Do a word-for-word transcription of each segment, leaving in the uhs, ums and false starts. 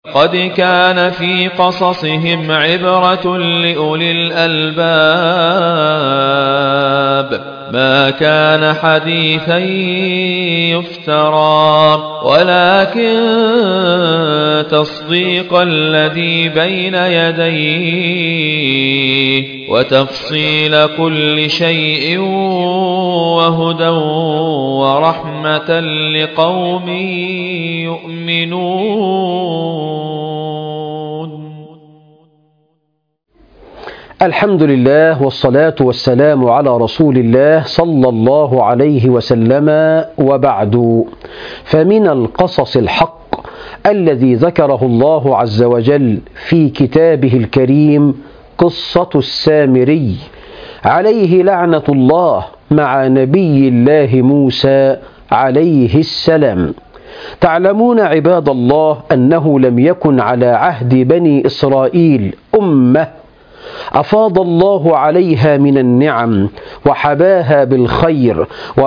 قد كان في قصصهم عبرة لأولي الألباب ما كان حديثا يفترى ولكن تصديق الذي بين يديه وتفصيل كل شيء وهدى ورحمة لقوم يؤمنون. الحمد لله والصلاة والسلام على رسول الله صلى الله عليه وسلم، وبعد، فمن القصص الحق الذي ذكره الله عز وجل في كتابه الكريم قصة السامري عليه لعنة الله مع نبي الله موسى عليه السلام. تعلمون عباد الله أنه لم يكن على عهد بني إسرائيل أمة أفاض الله عليها من النعم وحباها بالخير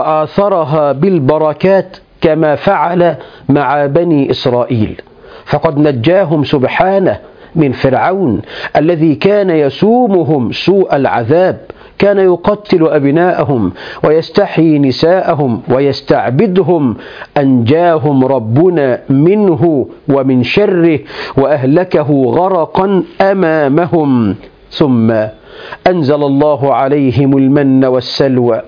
وآثرها بالبركات كما فعل مع بني إسرائيل، فقد نجاهم سبحانه من فرعون الذي كان يسومهم سوء العذاب، كان يقتل أبناءهم ويستحيي نساءهم ويستعبدهم، أنجاهم ربنا منه ومن شره وأهلكه غرقا أمامهم. ثم أنزل الله عليهم المن والسلوى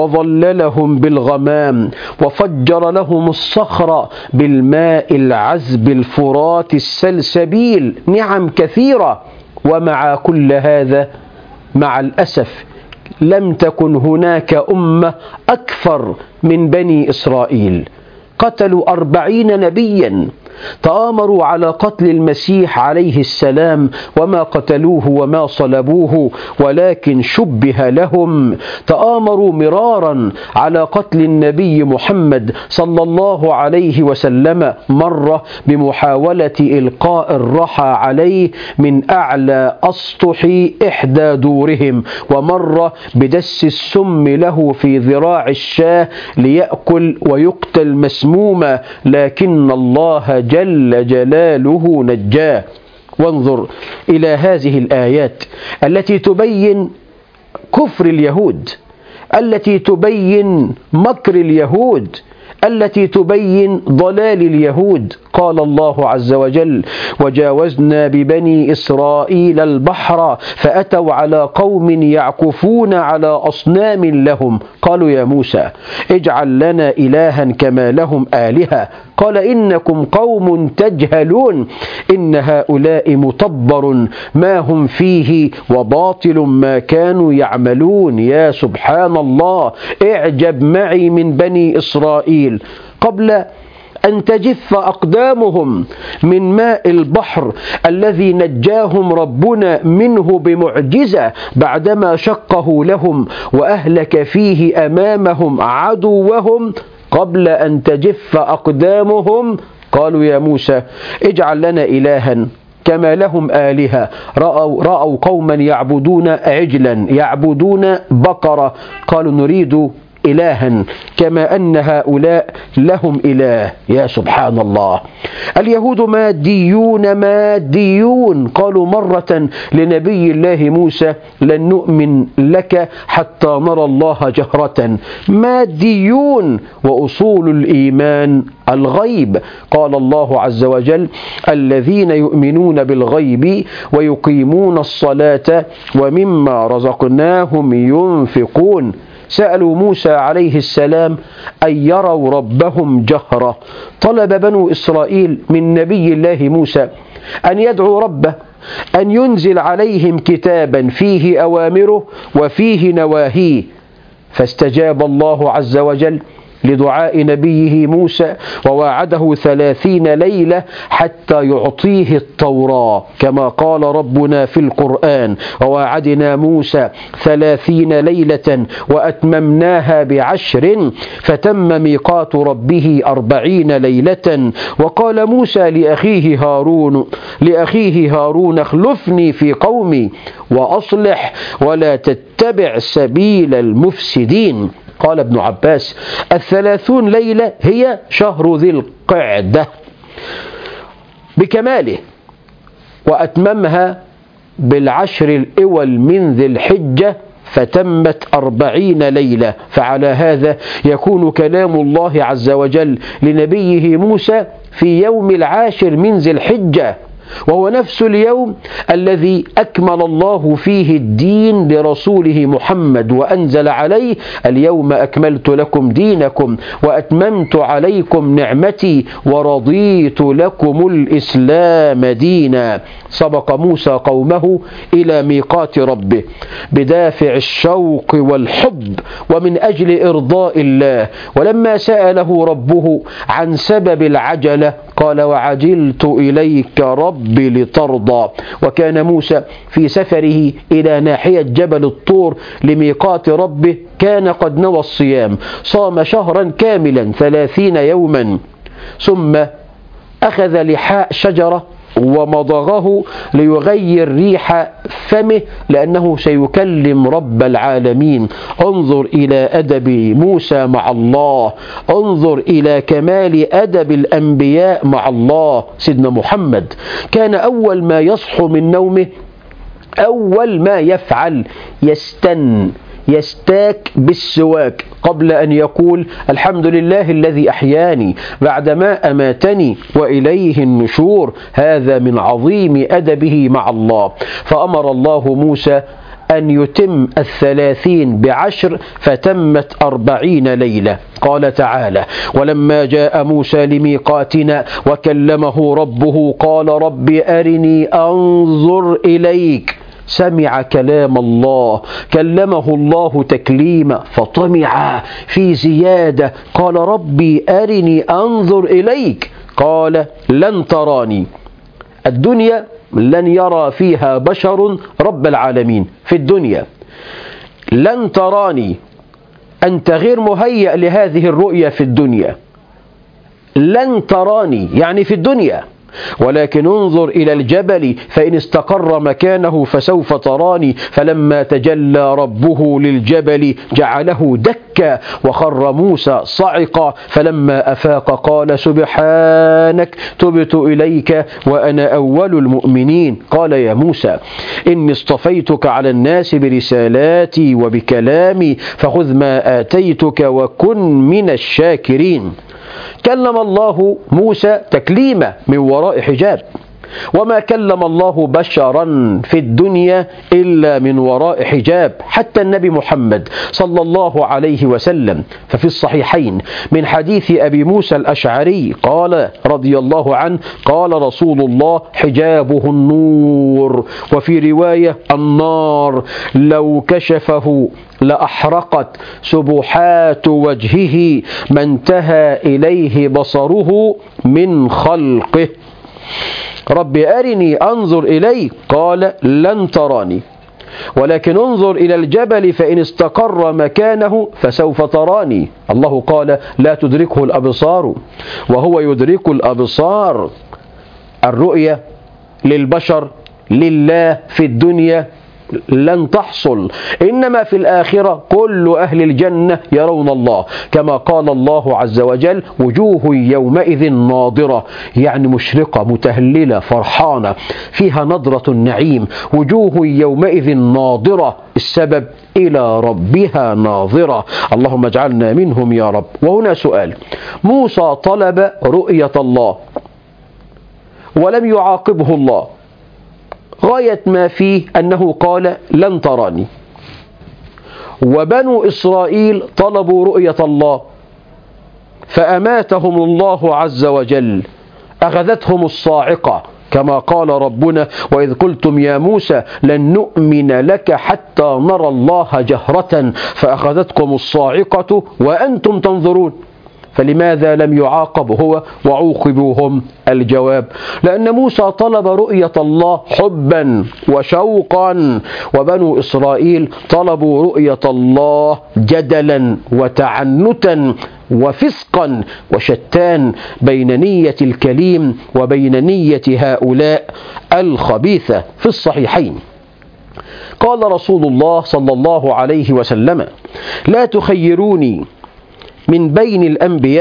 وظللهم بالغمام وفجر لهم الصخر بالماء العذب الفرات السلسبيل، نعم كثيرة. ومع كل هذا مع الأسف لم تكن هناك أمة أكثر من بني إسرائيل. قتلوا أربعين نبيا، تآمروا على قتل المسيح عليه السلام وما قتلوه وما صلبوه ولكن شبه لهم. تآمروا مرارا على قتل النبي محمد صلى الله عليه وسلم، مرة بمحاولة إلقاء الرحى عليه من أعلى أسطح إحدى دورهم، ومرة بدس السم له في ذراع الشاة ليأكل ويقتل مسموما، لكن الله جل جلاله نجاه. وانظر إلى هذه الآيات التي تبين كفر اليهود، التي تبين مكر اليهود، التي تبين ضلال اليهود. قال الله عز وجل: وجاوزنا ببني إسرائيل البحر فأتوا على قوم يعكفون على أصنام لهم، قالوا يا موسى اجعل لنا إلها كما لهم آلهة، قال إنكم قوم تجهلون، إن هؤلاء متبر ما هم فيه وباطل ما كانوا يعملون. يا سبحان الله، اعجب معي من بني إسرائيل قبل أن تجف أقدامهم من ماء البحر الذي نجاهم ربنا منه بمعجزة بعدما شقه لهم وأهلك فيه أمامهم عدوهم، قبل أن تجف أقدامهم قالوا يا موسى اجعل لنا إلها كما لهم آلهة. رأوا, رأوا قوما يعبدون عجلا، يعبدون بقرة، قالوا نريد إلها كما أن هؤلاء لهم إله. يا سبحان الله، اليهود ماديون ماديون. قالوا مرة لنبي الله موسى لن نؤمن لك حتى نرى الله جهرة. ماديون، وأصول الإيمان الغيب. قال الله عز وجل: الذين يؤمنون بالغيب ويقيمون الصلاة ومما رزقناهم ينفقون. سألوا موسى عليه السلام أن يروا ربهم جهرة. طلب بنو إسرائيل من نبي الله موسى أن يدعو ربه أن ينزل عليهم كتابا فيه أوامره وفيه نواهيه، فاستجاب الله عز وجل لدعاء نبيه موسى وواعده ثلاثين ليلة حتى يعطيه التوراة، كما قال ربنا في القرآن: وواعدنا موسى ثلاثين ليلة وأتممناها بعشر فتم ميقات ربه أربعين ليلة. وقال موسى لأخيه هارون لأخيه هارون اخلفني في قومي وأصلح ولا تتبع سبيل المفسدين. قال ابن عباس: الثلاثون ليلة هي شهر ذي القعدة. بكماله، وأتممها بالعشر الأول من ذي الحجة فتمت أربعين ليلة. فعلى هذا يكون كلام الله عز وجل لنبيه موسى في يوم العاشر من ذي الحجة، وهو نفس اليوم الذي أكمل الله فيه الدين لرسوله محمد وأنزل عليه: اليوم أكملت لكم دينكم وأتممت عليكم نعمتي ورضيت لكم الإسلام دينا. سبق موسى قومه إلى ميقات ربه بدافع الشوق والحب ومن أجل إرضاء الله، ولما سأله ربه عن سبب العجلة قال: وعجلت إليك رب لترضى. وكان موسى في سفره إلى ناحية جبل الطور لميقات ربه كان قد نوى الصيام، صام شهرا كاملا ثلاثين يوما، ثم أخذ لحاء شجرة ومضغه ليغير ريح فمه لأنه سيكلم رب العالمين. انظر إلى أدب موسى مع الله، انظر إلى كمال أدب الأنبياء مع الله. سيدنا محمد كان أول ما يصحو من نومه أول ما يفعل يستن يستاك بالسواك قبل أن يقول: الحمد لله الذي أحياني بعدما أماتني وإليه النشور. هذا من عظيم أدبه مع الله. فأمر الله موسى أن يتم الثلاثين بعشر فتمت أربعين ليلة. قال تعالى: ولما جاء موسى لميقاتنا وكلمه ربه قال: رب أرني أنظر إليك. سمع كلام الله، كلمه الله تكليما فطمع في زيادة. قال: ربي أرني أنظر إليك. قال: لن تراني. الدنيا لن يرى فيها بشر رب العالمين. في الدنيا لن تراني، أنت غير مهيأ لهذه الرؤية في الدنيا. لن تراني يعني في الدنيا، ولكن انظر إلى الجبل فإن استقر مكانه فسوف تراني. فلما تجلى ربه للجبل جعله دكا وخر موسى صعقا، فلما أفاق قال: سبحانك تبت إليك وأنا أول المؤمنين. قال: يا موسى إني اصطفيتك على الناس برسالاتي وبكلامي فخذ ما آتيتك وكن من الشاكرين. كلم الله موسى تكليمة من وراء حجاب، وما كلم الله بشرا في الدنيا إلا من وراء حجاب، حتى النبي محمد صلى الله عليه وسلم. ففي الصحيحين من حديث أبي موسى الأشعري قال رضي الله عنه: قال رسول الله: حجابه النور، وفي رواية النار، لو كشفه لأحرقت سبحات وجهه ما انتهى إليه بصره من خلقه. رب أرني أنظر إليك. قال: لن تراني، ولكن انظر إلى الجبل فإن استقر مكانه فسوف تراني. الله قال: لا تدركه الأبصار وهو يدرك الأبصار. الرؤية للبشر لله في الدنيا لن تحصل، إنما في الآخرة كل أهل الجنة يرون الله، كما قال الله عز وجل: وجوه يومئذ ناظرة، يعني مشرقة متهللة فرحانة فيها نظرة النعيم. وجوه يومئذ ناظرة، السبب إلى ربها ناظرة. اللهم اجعلنا منهم يا رب. وهنا سؤال: موسى طلب رؤية الله ولم يعاقبه الله، غاية ما فيه أنه قال: لن تراني. وبنو إسرائيل طلبوا رؤية الله فأماتهم الله عز وجل، أخذتهم الصاعقة، كما قال ربنا: وإذ قلتم يا موسى لن نؤمن لك حتى نرى الله جهرة فأخذتكم الصاعقة وأنتم تنظرون. فلماذا لم يعاقب هو وعوقبوا هم؟ الجواب: لأن موسى طلب رؤية الله حبا وشوقا، وبنو إسرائيل طلبوا رؤية الله جدلا وتعنتا وفسقا، وشتان بين نية الكليم وبين نية هؤلاء الخبيثة. في الصحيحين قال رسول الله صلى الله عليه وسلم: لا تخيروني من بين الأنبياء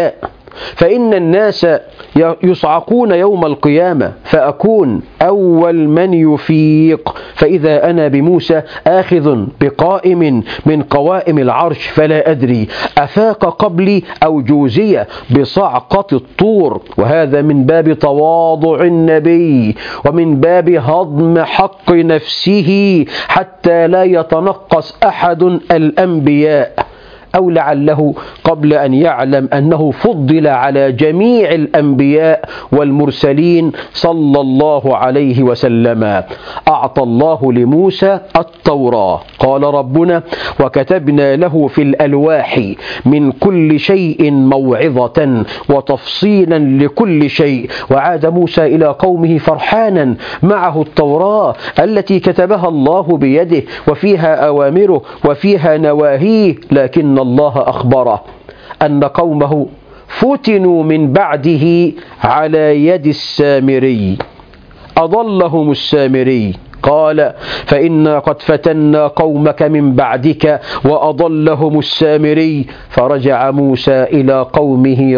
فإن الناس يصعقون يوم القيامة فأكون أول من يفيق، فإذا أنا بموسى آخذ بقائم من قوائم العرش فلا أدري أفاق قبلي أو جوزي بصعقة الطور. وهذا من باب تواضع النبي ومن باب هضم حق نفسه حتى لا يتنقص أحد الأنبياء، أو لعله قبل أن يعلم أنه فضل على جميع الأنبياء والمرسلين صلى الله عليه وسلم. أعطى الله لموسى التوراة، قال ربنا: وكتبنا له في الألواح من كل شيء موعظة وتفصيلا لكل شيء. وعاد موسى إلى قومه فرحانا معه التوراة التي كتبها الله بيده وفيها أوامره وفيها نواهيه، لكن الله أخبره أن قومه فتنوا من بعده على يد السامري، أضلهم السامري. قال: فإنا قد فتنا قومك من بعدك وأضلهم السامري. فرجع موسى إلى قومه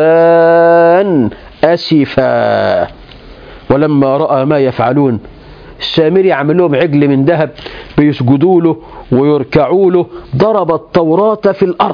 غضبان أسفا. ولما رأى ما يفعلون، السامري عمل لهم عجل من ذهب بيسجدوا له ويركعوا له، ضرب التوراة في الأرض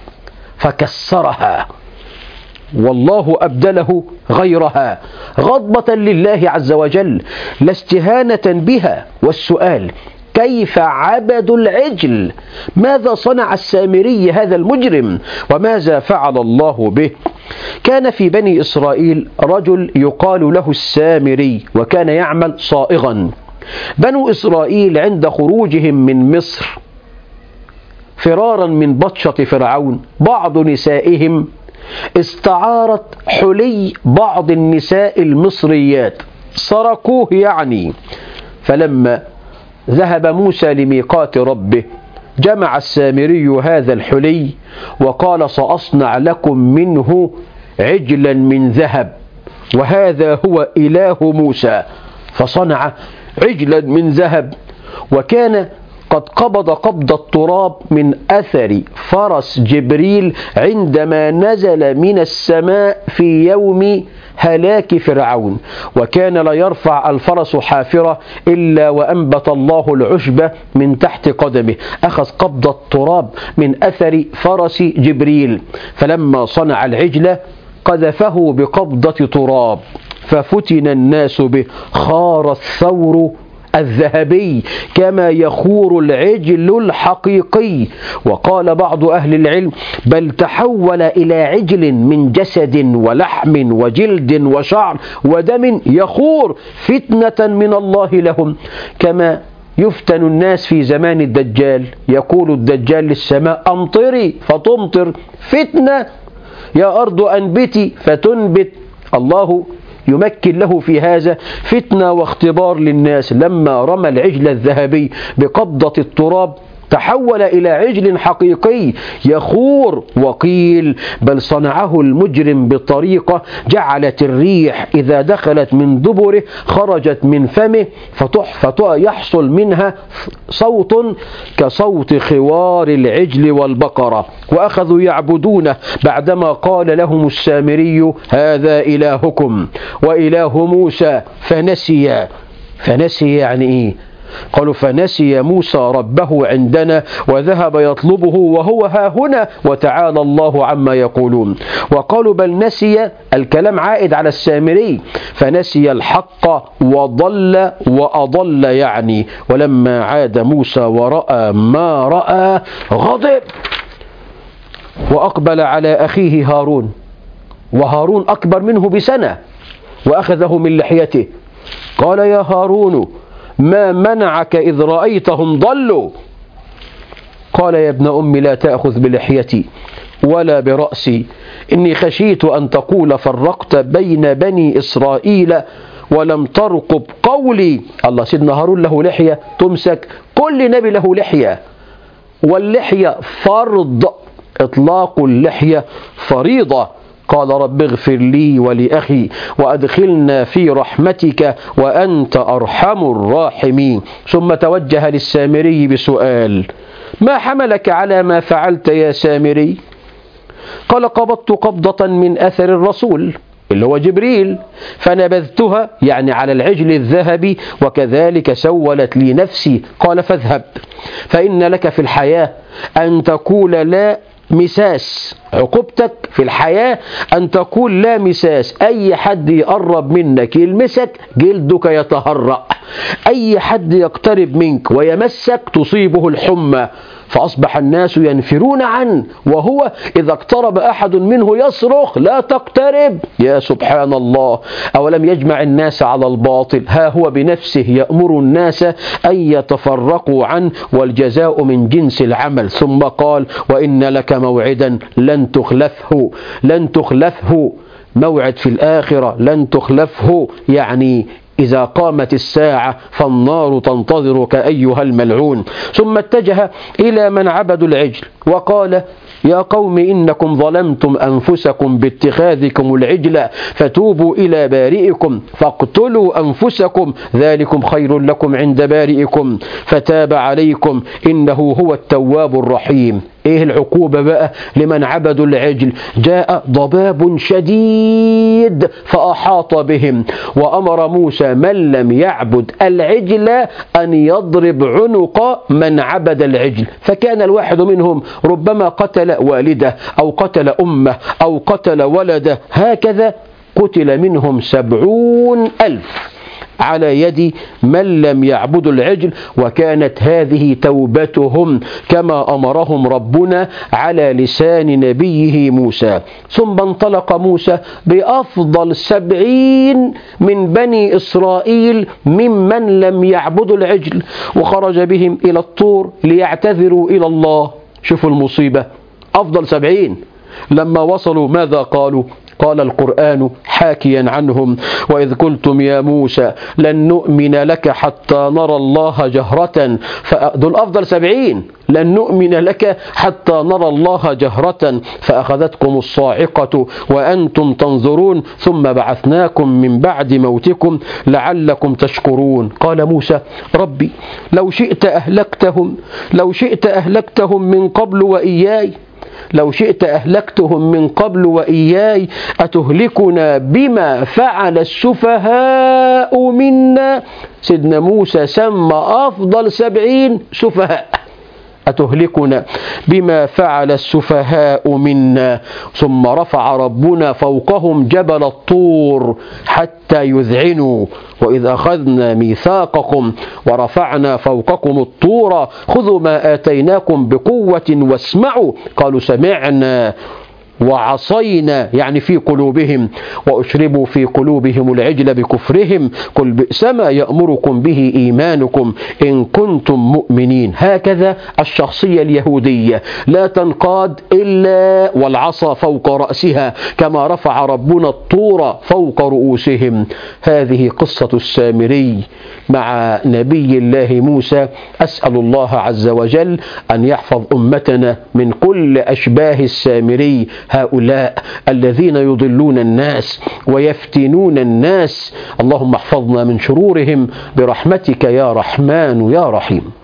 فكسرها، والله أبدله غيرها غضبة لله عز وجل لا استهانة بها. والسؤال: كيف عبدوا العجل؟ ماذا صنع السامري هذا المجرم؟ وماذا فعل الله به؟ كان في بني إسرائيل رجل يقال له السامري، وكان يعمل صائغا. بنو إسرائيل عند خروجهم من مصر فرارا من بطشة فرعون، بعض نسائهم استعارت حلي بعض النساء المصريات، سرقوه يعني. فلما ذهب موسى لميقات ربه جمع السامري هذا الحلي وقال: سأصنع لكم منه عجلا من ذهب، وهذا هو إله موسى. فصنع عجلا من ذهب، وكان قد قبض قبض التراب من أثر فرس جبريل عندما نزل من السماء في يوم هلاك فرعون، وكان لا يرفع الفرس حافرة إلا وأنبت الله العشب من تحت قدمه. أخذ قبض التراب من أثر فرس جبريل، فلما صنع العجل قذفه بقبضة تراب ففتن الناس به، خار الثور الذهبي كما يخور العجل الحقيقي. وقال بعض أهل العلم: بل تحول إلى عجل من جسد ولحم وجلد وشعر ودم يخور، فتنة من الله لهم، كما يفتن الناس في زمان الدجال. يقول الدجال للسماء: أمطري فتمطر، فتنة. يا أرض أنبتي فتنبت. الله يمكن له في هذا فتنة واختبار للناس. لما رمى العجل الذهبي بقبضة التراب تحول إلى عجل حقيقي يخور. وقيل بل صنعه المجرم بطريقة جعلت الريح إذا دخلت من دبره خرجت من فمه، فيحصل منها صوت كصوت خوار العجل والبقرة، وأخذوا يعبدونه بعدما قال لهم السامري: هذا إلهكم وإله موسى فنسي. فنسي يعني إيه؟ قالوا: فنسي موسى ربه عندنا وذهب يطلبه وهو ها هنا وتعالى الله عما يقولون. وقالوا: بل نسي، الكلام عائد على السامري، فنسي الحق وضل وأضل يعني. ولما عاد موسى ورأى ما رأى غضب وأقبل على أخيه هارون، وهارون أكبر منه بسنة، وأخذه من لحيته قال: يا هارون ما منعك إذ رأيتهم ضلوا؟ قال: يا ابن أمي لا تأخذ بلحيتي ولا برأسي، إني خشيت أن تقول فرقت بين بني إسرائيل ولم ترقب قولي. الله، سيدنا هارون له لحية تمسك، كل نبي له لحية، واللحية فرض، إطلاق اللحية فريضة. قال: رب اغفر لي ولأخي وأدخلنا في رحمتك وأنت أرحم الراحمين. ثم توجه للسامري بسؤال: ما حملك على ما فعلت يا سامري؟ قال قبضت قبضة من أثر الرسول اللي هو جبريل فنبذتها يعني على العجل الذهبي وكذلك سولت لي نفسي. قال فاذهب فإن لك في الحياة أن تقول لا مساس. عقوبتك في الحياة أن تقول لا مساس، أي حد يقرب منك يلمسك جلدك يتهرأ، أي حد يقترب منك ويمسك تصيبه الحمى. فأصبح الناس ينفرون عنه وهو إذا اقترب أحد منه يصرخ لا تقترب. يا سبحان الله، أولم يجمع الناس على الباطل، ها هو بنفسه يأمر الناس أن يتفرقوا عنه والجزاء من جنس العمل. ثم قال وإن لك موعدا لن تخلفه، لن تخلفه موعد في الآخرة لن تخلفه، يعني إذا قامت الساعة فالنار تنتظرك أيها الملعون. ثم اتجه إلى من عبدوا العجل وقال يا قوم إنكم ظلمتم أنفسكم باتخاذكم العجل فتوبوا إلى بارئكم فاقتلوا أنفسكم ذلكم خير لكم عند بارئكم فتاب عليكم إنه هو التواب الرحيم. ايه العقوبة بقى لمن عبدوا العجل؟ جاء ضباب شديد فأحاط بهم وأمر موسى من لم يعبد العجل أن يضرب عنق من عبد العجل. فكان الواحد منهم ربما قتل والده أو قتل أمه أو قتل ولده، هكذا قتل منهم سبعون ألف على يد من لم يعبدوا العجل. وكانت هذه توبتهم كما أمرهم ربنا على لسان نبيه موسى. ثم انطلق موسى بأفضل سبعين من بني إسرائيل ممن لم يعبدوا العجل وخرج بهم إلى الطور ليعتذروا إلى الله. شوفوا المصيبة، أفضل سبعين لما وصلوا ماذا قالوا؟ قال القرآن حاكيا عنهم وإذ قلتم يا موسى لن نؤمن لك حتى نرى الله جهرة. فدول أفضل سبعين، لن نؤمن لك حتى نرى الله جهرة فأخذتكم الصاعقة وأنتم تنظرون ثم بعثناكم من بعد موتكم لعلكم تشكرون. قال موسى ربي لو شئت أهلكتهم لو شئت أهلكتهم من قبل وإياي لو شئت أهلكتهم من قبل وإياي أتهلكنا بما فعل السفهاء منا. سيدنا موسى سمى أفضل سبعين سفهاء، أتهلكنا بما فعل السفهاء منا. ثم رفع ربنا فوقهم جبل الطور حتى يذعنوا وإذ أخذنا ميثاقكم ورفعنا فوقكم الطور خذوا ما آتيناكم بقوة واسمعوا. قالوا سمعنا وعصينا يعني في قلوبهم وأشربوا في قلوبهم العجل بكفرهم قل بئس ما يأمركم به إيمانكم إن كنتم مؤمنين. هكذا الشخصية اليهودية لا تنقاد إلا والعصا فوق رأسها كما رفع ربنا الطور فوق رؤوسهم. هذه قصة السامري مع نبي الله موسى. أسأل الله عز وجل أن يحفظ أمتنا من كل أشباه السامري هؤلاء الذين يضلون الناس ويفتنون الناس. اللهم احفظنا من شرورهم برحمتك يا رحمن يا رحيم.